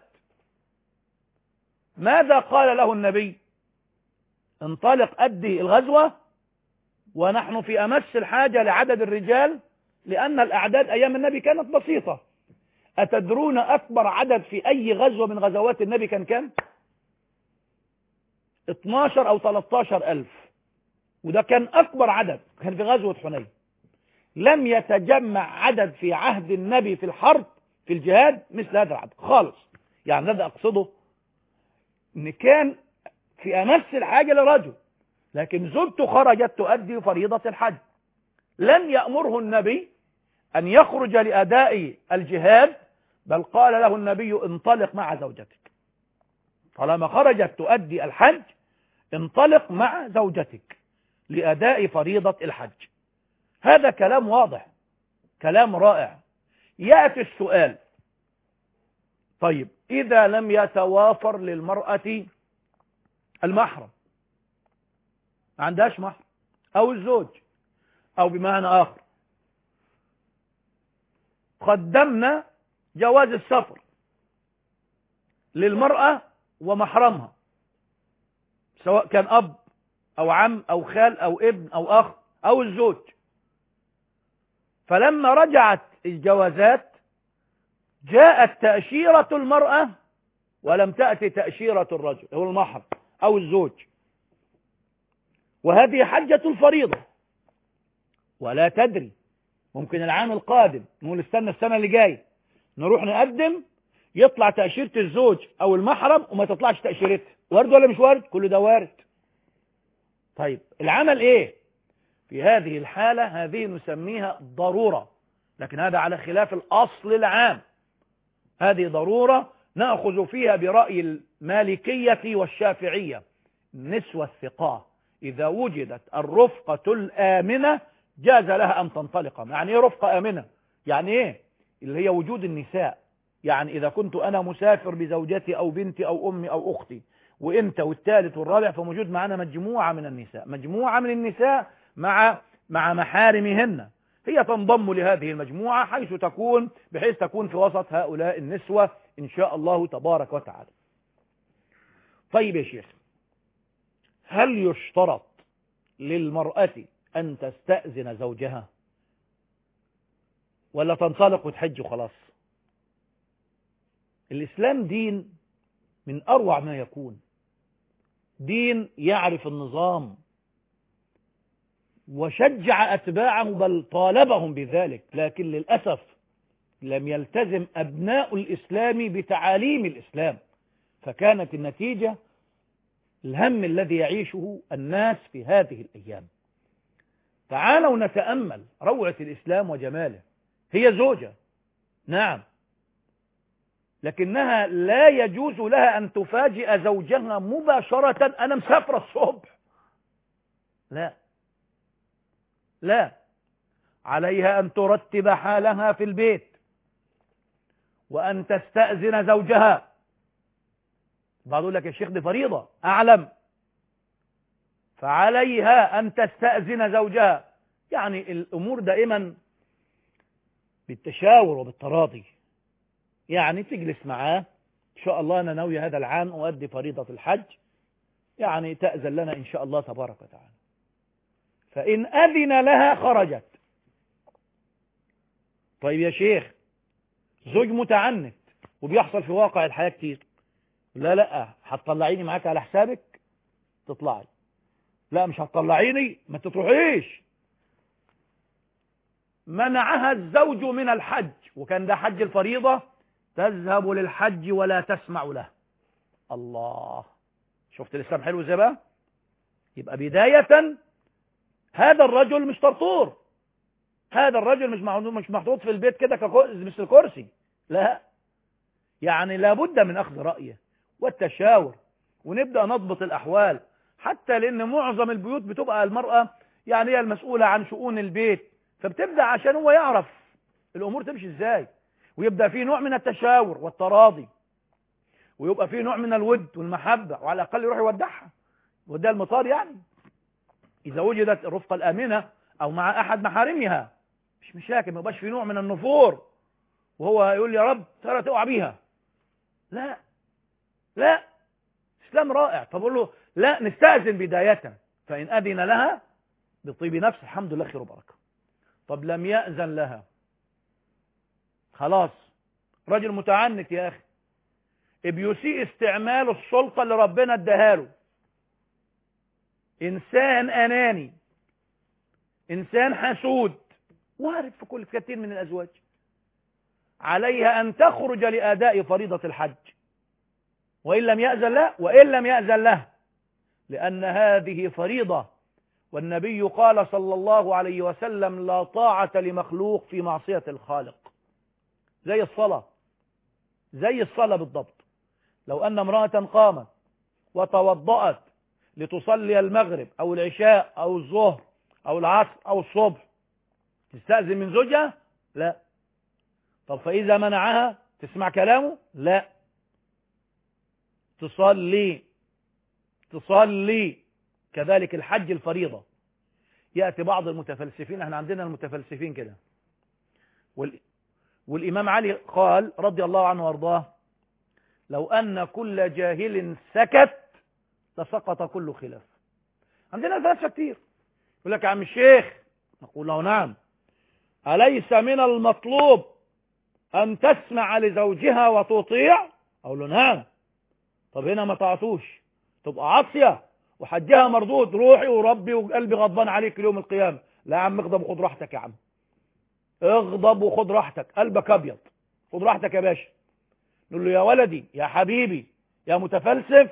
ماذا قال له النبي؟ انطلق أدي الغزوة، ونحن في أمس الحاجة لعدد الرجال، لأن الأعداد أيام النبي كانت بسيطة. أتدرون أكبر عدد في أي غزوة من غزوات النبي كان كام؟ 12 أو 13 ألف، وده كان أكبر عدد، كان في غزوة حنين. لم يتجمع عدد في عهد النبي في الحرب في الجهاد مثل هذا العدد خالص. يعني هذا أقصده إن كان في أمس الحاجة لرجل، لكن زوجته خرجت تؤدي فريضة الحج، لم يأمره النبي أن يخرج لأداء الجهاد، بل قال له النبي انطلق مع زوجتك، طالما خرجت تؤدي الحج انطلق مع زوجتك لأداء فريضة الحج. هذا كلام واضح، كلام رائع. يأتي السؤال: طيب إذا لم يتوافر للمرأة المحرم، ما عندهاش محرم، أو الزوج، أو بمعنى آخر قدمنا جواز السفر للمرأة ومحرمها، سواء كان أب أو عم أو خال أو ابن أو أخ أو الزوج، فلما رجعت الجوازات جاءت تأشيرة المرأة ولم تأتي تأشيرة الرجل هو المحرم أو الزوج، وهذه حجة الفريضة ولا تدري، ممكن العام القادم نقول استنى السنة اللي جاي نروح نقدم يطلع تأشيرة الزوج أو المحرم وما تطلعش تأشيرتها. وارد ولا مش وارد؟ كل ده وارد. طيب العمل إيه في هذه الحالة؟ هذه نسميها ضرورة، لكن هذا على خلاف الأصل العام. هذه ضرورة نأخذ فيها برأي المالكية والشافعية. نسوة الثقة إذا وجدت الرفقة الآمنة جاز لها أن تنطلق. يعني إيه رفقة آمنة؟ يعني إيه؟ اللي هي وجود النساء. يعني إذا كنت أنا مسافر بزوجتي أو بنتي أو أمي أو أختي وإنت والثالث والرابع، فموجود معنا مجموعة من النساء، مجموعة من النساء مع محارمهن، هي تنضم لهذه المجموعة حيث تكون، بحيث تكون في وسط هؤلاء النسوة إن شاء الله تبارك وتعالى. طيب يا شيخ، هل يشترط للمرأة أن تستأذن زوجها ولا تنطلق وتحج وخلاص؟ الإسلام دين من أروع ما يكون، دين يعرف النظام وشجع أتباعه بل طالبهم بذلك، لكن للأسف لم يلتزم أبناء الإسلام بتعاليم الإسلام، فكانت النتيجة الهم الذي يعيشه الناس في هذه الأيام. تعالوا نتأمل روعة الإسلام وجماله. هي زوجة نعم، لكنها لا يجوز لها أن تفاجئ زوجها مباشرة أنا مسافرة الصبح، لا، عليها أن ترتب حالها في البيت وأن تستأذن زوجها. بعض يقول لك يا شيخ دي فريضة، أعلم، فعليها أن تستأذن زوجها. يعني الأمور دائما بالتشاور وبالتراضي، يعني تجلس معاه إن شاء الله أنا ناوي هذا العام أؤدي فريضة الحج، يعني تأذن لنا إن شاء الله تبارك وتعالى. فإن أذن لها خرجت. طيب يا شيخ زوج متعنت وبيحصل في واقع الحياة كتير، لا هتطلعيني معاك على حسابك تطلعي، لا مش هتطلعيني ما تروحيش. منعها الزوج من الحج، وكان ده حج الفريضة، تذهب للحج ولا تسمع له. الله، شفت الإسلام حلو ازاي بقى؟ يبقى بداية هذا الرجل مش طرطور، هذا الرجل مش محطوط في البيت كده مثل كرسي، لا، يعني لابد من أخذ رأيه والتشاور ونبدأ نضبط الأحوال، حتى لأن معظم البيوت بتبقى المرأة يعني هي المسؤولة عن شؤون البيت، فبتبدأ عشان هو يعرف الأمور تمشي ازاي، ويبدأ فيه نوع من التشاور والتراضي، ويبقى فيه نوع من الود والمحبة، وعلى الأقل يروح يودعها المطار. يعني إذا وجدت الرفقة الآمنة أو مع أحد محارمها مش مشاكل، ما يبقاش فيه نوع من النفور وهو يقول يا رب ترى تقع بيها، لا، إسلام رائع. طب أقول له لا، نستأذن بداية، فإن أذن لها بطيب نفس الحمد لله خير وبركة. طب لم يأذن لها، خلاص رجل متعنت يا أخي، بيسيء استعمال السلطة اللي ربنا اداها له، إنسان أناني، إنسان حسود، وارد في كثير من الأزواج، عليها أن تخرج لأداء فريضة الحج وإن لم يأذن له لأن هذه فريضة، والنبي قال صلى الله عليه وسلم: لا طاعة لمخلوق في معصية الخالق. زي الصلاة بالضبط. لو أن امرأة قامت وتوضأت لتصلي المغرب أو العشاء أو الظهر أو العصر أو الصبح، تستأذن من زوجها؟ لا. طب فإذا منعها تسمع كلامه؟ لا. تصلي. كذلك الحج الفريضة. يأتي بعض المتفلسفين، احنا عندنا المتفلسفين كده، والإمام علي قال رضي الله عنه وارضاه: لو أن كل جاهل سكت لسقط كل خلاف. عندنا فلسفة كتير، يقول لك يا عم الشيخ، نقول له نعم، أليس من المطلوب أن تسمع لزوجها وتطيع؟ أقول له نعم. طب هنا ما طاعتوش تبقى عاصية وحجها مردود، روحي وربي وقلبي غضبان عليك اليوم القيامة. لا يا عم، اغضب وخد راحتك يا عم، اغضب وخد راحتك، قلبك ابيض، خد راحتك يا باشا. نقول له يا ولدي يا حبيبي يا متفلسف،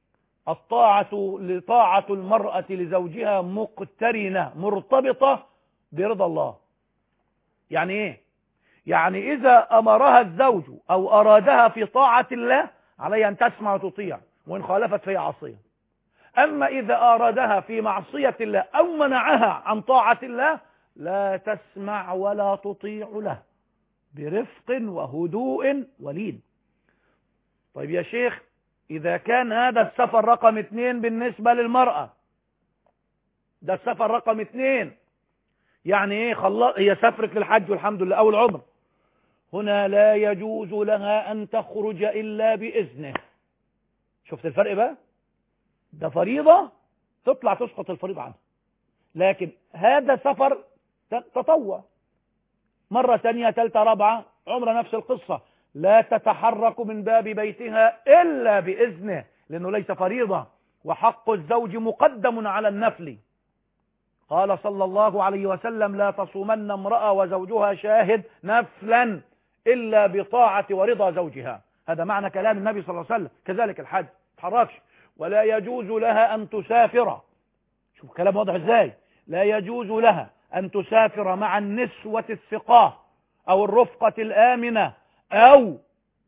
طاعة المرأة لزوجها مقترنة مرتبطة برضا الله. يعني ايه؟ يعني اذا امرها الزوج او ارادها في طاعة الله عليها ان تسمع وتطيع، وان خالفت فهي عاصية. اما اذا ارادها في معصية الله او منعها عن طاعة الله لا تسمع ولا تطيع له، برفق وهدوء ولين. طيب يا شيخ، إذا كان هذا السفر رقم 2 بالنسبة للمرأة، ده السفر رقم 2، يعني ايه؟ هي سافرت للحج والحمد لله أو العمر، هنا لا يجوز لها أن تخرج إلا بإذنه. شفت الفرق بقى؟ ده فريضة تطلع تسقط الفريضة عنها، لكن هذا سفر تطوع. مرة ثانية ثالثة رابعة عمره نفس القصة، لا تتحرك من باب بيتها إلا بإذنه، لأنه ليس فريضة، وحق الزوج مقدم على النفل. قال صلى الله عليه وسلم: لا تصومن امرأة وزوجها شاهد نفلا إلا بطاعة ورضا زوجها. هذا معنى كلام النبي صلى الله عليه وسلم. كذلك الحج، تحركش. ولا يجوز لها أن تسافر. شوف كلام واضح ازاي. لا يجوز لها أن تسافر مع النسوة الثقاه أو الرفقة الآمنة أو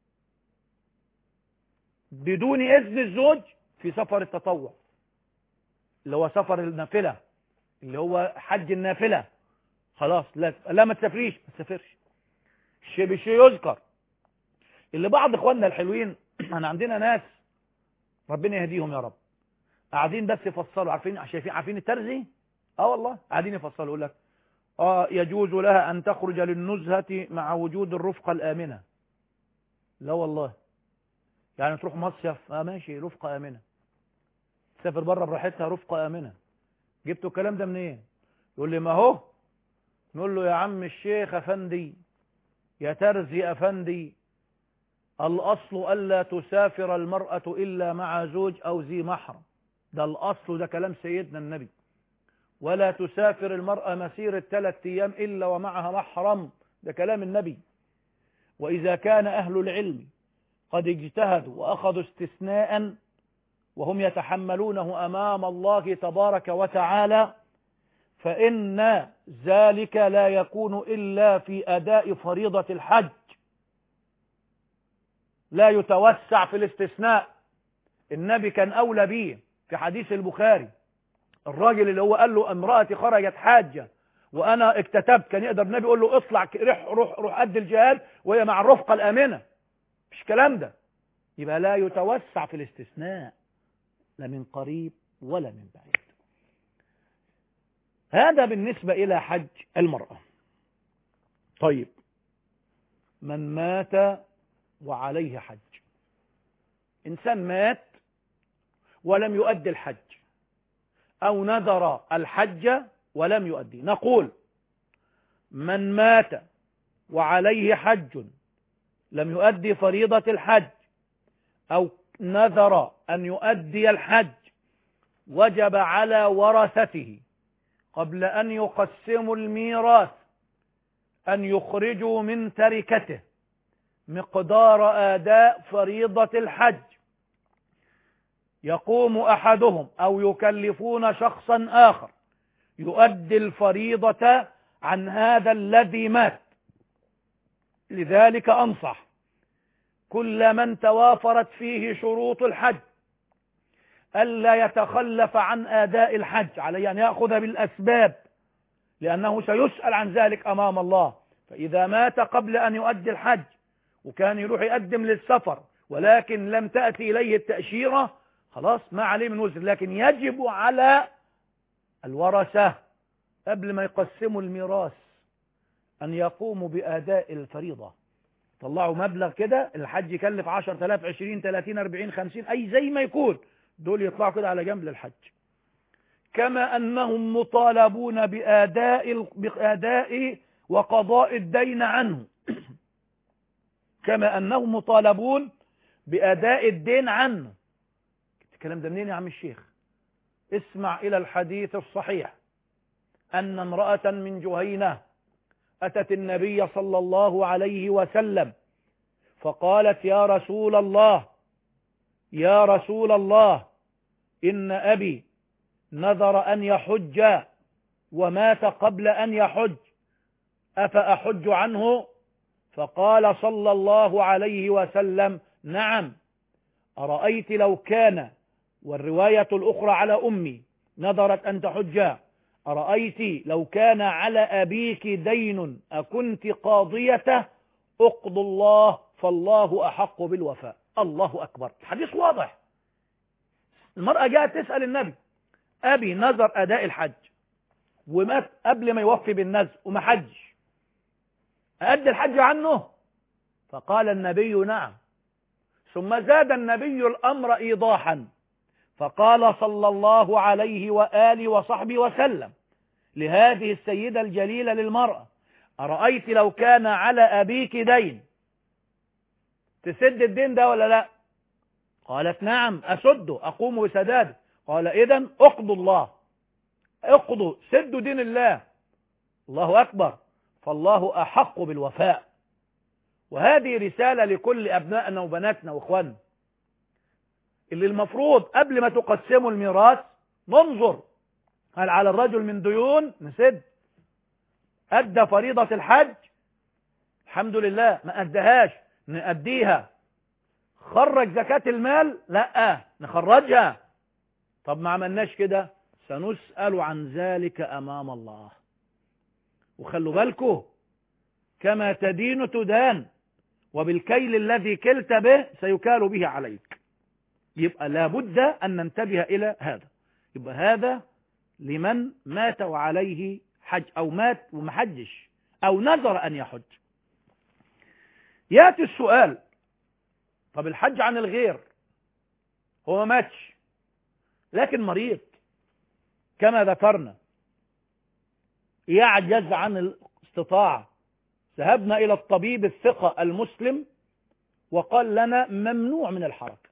بدون إذن الزوج في سفر التطوع، اللي هو سفر النافلة، اللي هو حج النافلة. خلاص لا ما تسافريش، ما تسافرش. الشيء بالشيء يذكر. اللي بعض اخواننا الحلوين، احنا عندنا ناس ربنا يهديهم يا رب، قاعدين بس يفصلوا، عارفين الترزي؟ والله قاعدين يفصلوا، يقول لك يجوز لها أن تخرج للنزهة مع وجود الرفقة الآمنة. لا والله، يعني تروح مصيف ماشي، رفقة آمنة، تسافر بره براحتها، رفقة آمنة. جبتوا الكلام ده منين؟ إيه؟ يقول لي ما هو. نقول له يا عم الشيخ أفندي، يا ترزي أفندي، الأصل ألا تسافر المرأة إلا مع زوج أو ذي محرم. ده الأصل، ده كلام سيدنا النبي. ولا تسافر المرأة مسيرة 3 أيام إلا ومعها محرم، ده كلام النبي. وإذا كان أهل العلم قد اجتهدوا وأخذوا استثناء وهم يتحملونه أمام الله تبارك وتعالى، فإن ذلك لا يكون إلا في أداء فريضة الحج، لا يتوسع في الاستثناء. النبي كان أولى به في حديث البخاري، الراجل اللي هو قال له امرأتي خرجت حاجة وأنا اكتتبت، كان يقدر النبي يقول له اطلع روح قد الجهاد وهي مع الرفقة الآمنة. مش كلام ده. يبقى لا يتوسع في الاستثناء، لا من قريب ولا من بعيد. هذا بالنسبة إلى حج المرأة. طيب، من مات وعليه حج، إنسان مات ولم يؤدي الحج أو نذر الحج ولم يؤدي، نقول من مات وعليه حج لم يؤدي فريضة الحج أو نذر أن يؤدي الحج وجب على ورثته قبل أن يقسموا الميراث أن يخرجوا من تركته مقدار أداء فريضة الحج، يقوم أحدهم أو يكلفون شخصا آخر يؤدي الفريضة عن هذا الذي مات. لذلك أنصح كل من توافرت فيه شروط الحج ألا يتخلف عن أداء الحج، عليه أن يأخذ بالأسباب، لأنه سيسأل عن ذلك أمام الله. فإذا مات قبل أن يؤدي الحج وكان يروح يقدم للسفر ولكن لم تأتي إليه التأشيرة، خلاص ما عليه من وزر. لكن يجب على الورثة قبل ما يقسموا الميراث أن يقوموا بأداء الفريضة. طلعوا مبلغ كده، الحج يكلف 10,000 20 30 40 50 أي زي ما يكون، دول يطلعوا كده على جنب للحج. كما أنهم مطالبون بأداء وقضاء الدين عنه كما أنهم مطالبون بأداء الدين عنه. الكلام ده منين يا عم الشيخ؟ اسمع إلى الحديث الصحيح أن امرأة من جهينة أتت النبي صلى الله عليه وسلم فقالت: يا رسول الله يا رسول الله، إن أبي نذر أن يحج ومات قبل أن يحج، أفأحج عنه؟ فقال صلى الله عليه وسلم: نعم. أرأيت لو كان، والرواية الأخرى على أمي نذرت أن تحج، أرأيت لو كان على أبيك دين أكنت قاضيته؟ اقض الله فالله أحق بالوفاء. الله أكبر، الحديث واضح. المرأة جاءت تسأل النبي: أبي نذر أداء الحج ومات قبل ما يوفي بالنذر وما حجش، أدى الحج عنه؟ فقال النبي: نعم. ثم زاد النبي الأمر إيضاحا فقال صلى الله عليه وآله وصحبه وسلم لهذه السيدة الجليلة للمرأة: أرأيت لو كان على أبيك دين، تسد الدين ده ولا لا؟ قالت: نعم أسده، أقوم بسداده. قال: إذن اقضوا الله، اقضوا، سدوا دين الله. الله أكبر، فالله أحق بالوفاء. وهذه رسالة لكل أبنائنا وبناتنا وإخواننا اللي المفروض قبل ما تقسموا الميراث ننظر هل على الرجل من ديون نسد. أدى فريضة الحج الحمد لله، ما أدهاش نأديها. خرج زكاة المال، لا نخرجها. طب ما عملناش كده سنسأل عن ذلك أمام الله. وخلوا بالكم، كما تدين تدان، وبالكيل الذي كلت به سيكال به عليك. يبقى لابد أن ننتبه إلى هذا. يبقى هذا لمن مات وعليه حج، أو مات ومحجش، أو نذر أن يحج. يأتي السؤال: طب الحج عن الغير، هو ما ماتش لكن مريض كما ذكرنا، يعجز عن الاستطاعة، ذهبنا إلى الطبيب الثقة المسلم وقال لنا ممنوع من الحركة،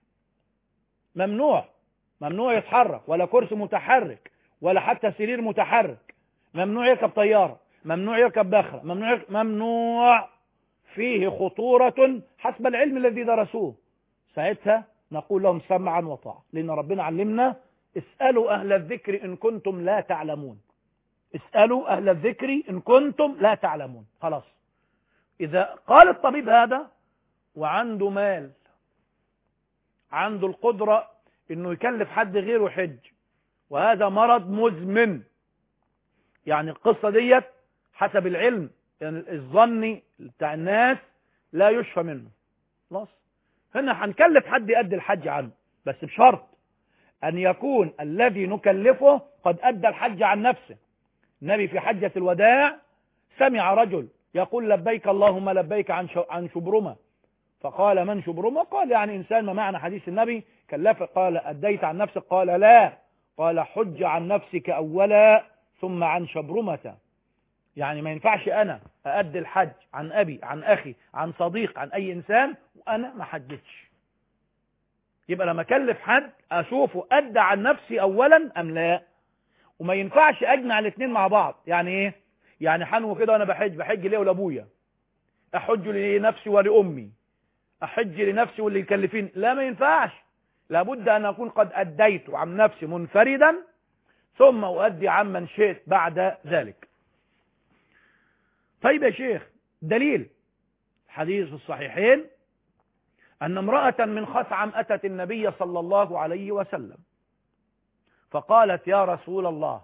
ممنوع يتحرك، ولا كرسي متحرك ولا حتى سرير متحرك، ممنوع يركب طيارة، ممنوع يركب باخرة، ممنوع، فيه خطورة حسب العلم الذي درسوه. ساعتها نقول لهم سمعا وطاعة، لأن ربنا علمنا: اسألوا أهل الذكر إن كنتم لا تعلمون. اسألوا أهل الذكر إن كنتم لا تعلمون. خلاص، إذا قال الطبيب هذا وعنده مال، عنده القدرة إنه يكلف حد غيره حج، وهذا مرض مزمن، يعني القصة ديت حسب العلم يعني الظني بتاع الناس لا يشفى منه، خلاص هنا هنكلف حد يؤدي الحج عنه، بس بشرط أن يكون الذي نكلفه قد أدى الحج عن نفسه. النبي في حجة الوداع سمع رجل يقول: لبيك اللهم لبيك عن شبرمة. فقال: من شبرمة؟ قال: يعني إنسان، ما معنى حديث النبي كلفه؟ قال: أديت عن نفسك؟ قال: لا. قال: حج عن نفسك أولا ثم عن شبرمة. يعني ما ينفعش أنا أؤدي الحج عن أبي، عن أخي، عن صديق، عن أي إنسان وأنا ما حجتش. يبقى لما اكلف حد اشوفه ادى عن نفسي اولا ام لا. وما ينفعش اجمع الاثنين مع بعض. يعني ايه؟ يعني حنو كده وانا بحج ليه ولابويا، احج لنفسي ولامي، احج لنفسي واللي يكلفين، لا ما ينفعش. لابد ان اكون قد اديت عن نفسي منفردا ثم اؤدي عمن شئت بعد ذلك. طيب يا شيخ، دليل حديث الصحيحين أن امرأة من خثعم أتت النبي صلى الله عليه وسلم فقالت: يا رسول الله،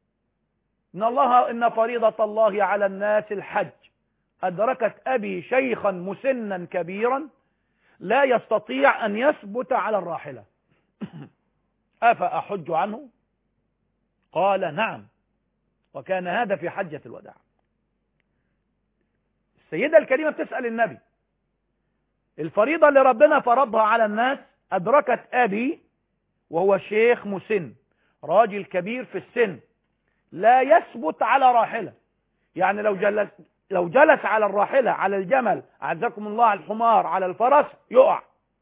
إن فريضة الله على الناس الحج، أدركت أبي شيخا مسنا كبيرا لا يستطيع أن يثبت على الراحلة، أفأحج عنه؟ قال: نعم. وكان هذا في حجة الوداع. السيدة الكريمة بتسأل النبي: الفريضة اللي ربنا فرضها على الناس أدركت أبي وهو شيخ مسن، راجل كبير في السن، لا يثبت على راحلة. يعني لو جلس على الراحلة، على الجمل، أعزكم الله، على الحمار، على الفرس، يقع.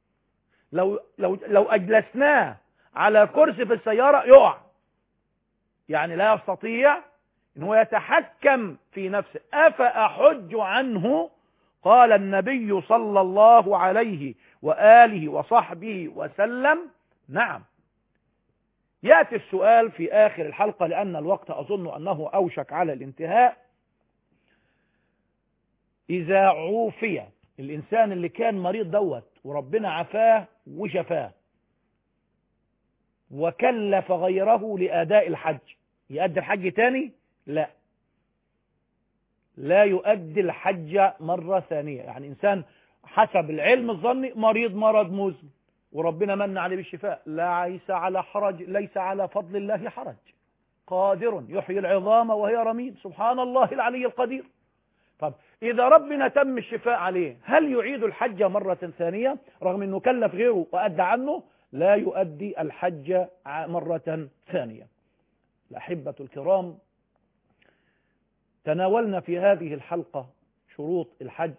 لو أجلسناه على كرسي في السيارة يقع. يعني لا يستطيع إن هو يتحكم في نفسه. أفأحج عنه؟ قال النبي صلى الله عليه وآله وصحبه وسلم: نعم. يأتي السؤال في آخر الحلقة لأن الوقت أظن أنه أوشك على الانتهاء. إذا عوفي الإنسان اللي كان مريض وربنا عافاه وشفاه وكلف غيره لأداء الحج، يؤدي الحج تاني؟ لا يؤدي الحج مرة ثانية. يعني إنسان حسب العلم الظني مريض مرض مزمن وربنا من عليه بالشفاء، ليس على فضل الله حرج، قادر يحيي العظام وهي رميم، سبحان الله العلي القدير. طب إذا ربنا تم الشفاء عليه، هل يعيد الحج مرة ثانية رغم أنه كلف غيره وأدى عنه؟ لا يؤدي الحج مرة ثانية. الأحبة الكرام، تناولنا في هذه الحلقة شروط الحج،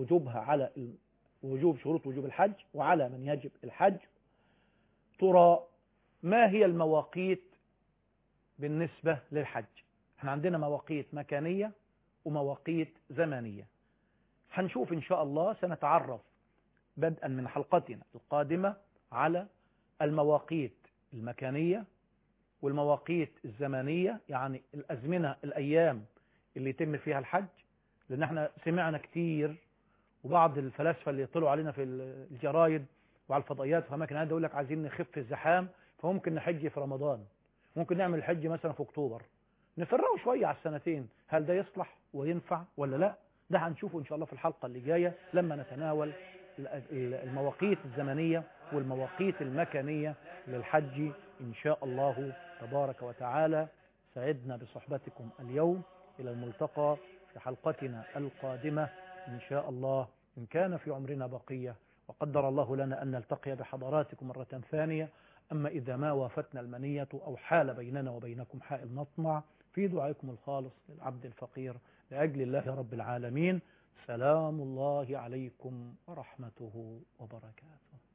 شروط وجوب الحج وعلى من يجب الحج. ترى ما هي المواقيت بالنسبة للحج؟ احنا عندنا مواقيت مكانية ومواقيت زمانية. هنشوف إن شاء الله، سنتعرف بدءا من حلقتنا القادمة على المواقيت المكانية والمواقيت الزمانية، يعني الأزمنة، الأيام اللي يتم فيها الحج. لأن احنا سمعنا كتير، وبعض الفلاسفة اللي يطلعوا علينا في الجرايد وعلى الفضائيات في أماكن هذا يقول لك عايزين نخف الزحام، فممكن نحج في رمضان، ممكن نعمل الحج مثلا في أكتوبر، نفرقوا شوية على السنتين. هل ده يصلح وينفع ولا لا؟ ده هنشوفه إن شاء الله في الحلقة اللي جاية لما نتناول المواقيت الزمنية والمواقيت المكانية للحج إن شاء الله تبارك وتعالى. سعدنا بصحبتكم اليوم، إلى الملتقى في حلقتنا القادمة إن شاء الله، إن كان في عمرنا بقية وقدر الله لنا أن نلتقي بحضراتكم مرة ثانية. أما إذا ما وافتنا المنية أو حال بيننا وبينكم حائل نطمع، في دعائكم الخالص للعبد الفقير لأجل الله رب العالمين. سلام الله عليكم ورحمته وبركاته.